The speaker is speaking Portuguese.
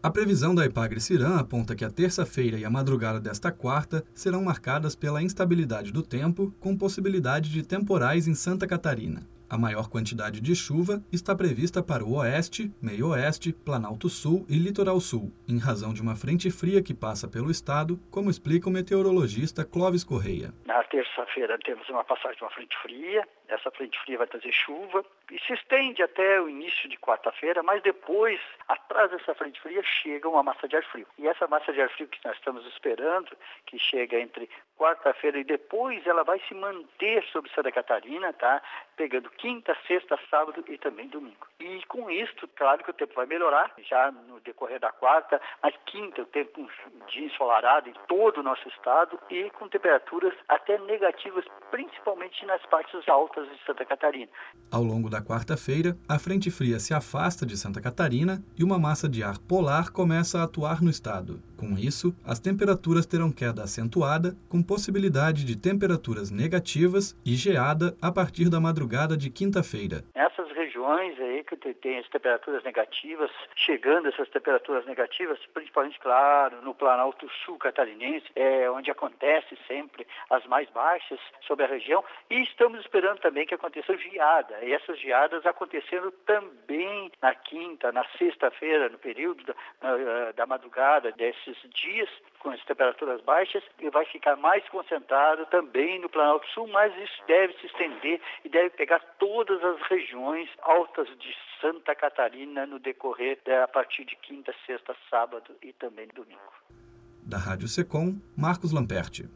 A previsão da Epagre-Ciram aponta que a terça-feira e a madrugada desta quarta serão marcadas pela instabilidade do tempo, com possibilidade de temporais em Santa Catarina. A maior quantidade de chuva está prevista para o oeste, meio-oeste, Planalto Sul e Litoral Sul, em razão de uma frente fria que passa pelo estado, como explica o meteorologista Clóvis Correia. Na terça-feira temos uma passagem de uma frente fria, essa frente fria vai trazer chuva e se estende até o início de quarta-feira, mas depois, atrás dessa frente fria, chega uma massa de ar frio. E essa massa de ar frio que nós estamos esperando, que chega entre quarta-feira e depois, ela vai se manter sobre Santa Catarina, tá? Pegando quinta, sexta, sábado e também domingo. E com isso, claro que o tempo vai melhorar já no decorrer da quarta, mas quinta o tempo um dia ensolarado em todo o nosso estado e com temperaturas até negativas, principalmente nas partes altas de Santa Catarina. Ao longo da quarta-feira, a frente fria se afasta de Santa Catarina e uma massa de ar polar começa a atuar no estado. Com isso, as temperaturas terão queda acentuada, com possibilidade de temperaturas negativas e geada a partir da madrugada de quinta-feira. Essas regiões aí que tem as temperaturas negativas, chegando essas temperaturas negativas, principalmente, claro, no Planalto Sul catarinense, onde acontece sempre as mais baixas sobre a região, e estamos esperando também que aconteça geada, e essas geadas acontecendo também na quinta, na sexta-feira, no período da madrugada desses dias, com as temperaturas baixas, e vai ficar mais concentrado também no Planalto Sul, mas isso deve se estender e deve pegar todas as regiões altas de Santa Catarina no decorrer a partir de quinta, sexta, sábado e também domingo. Da Rádio Secom, Marcos Lamperti.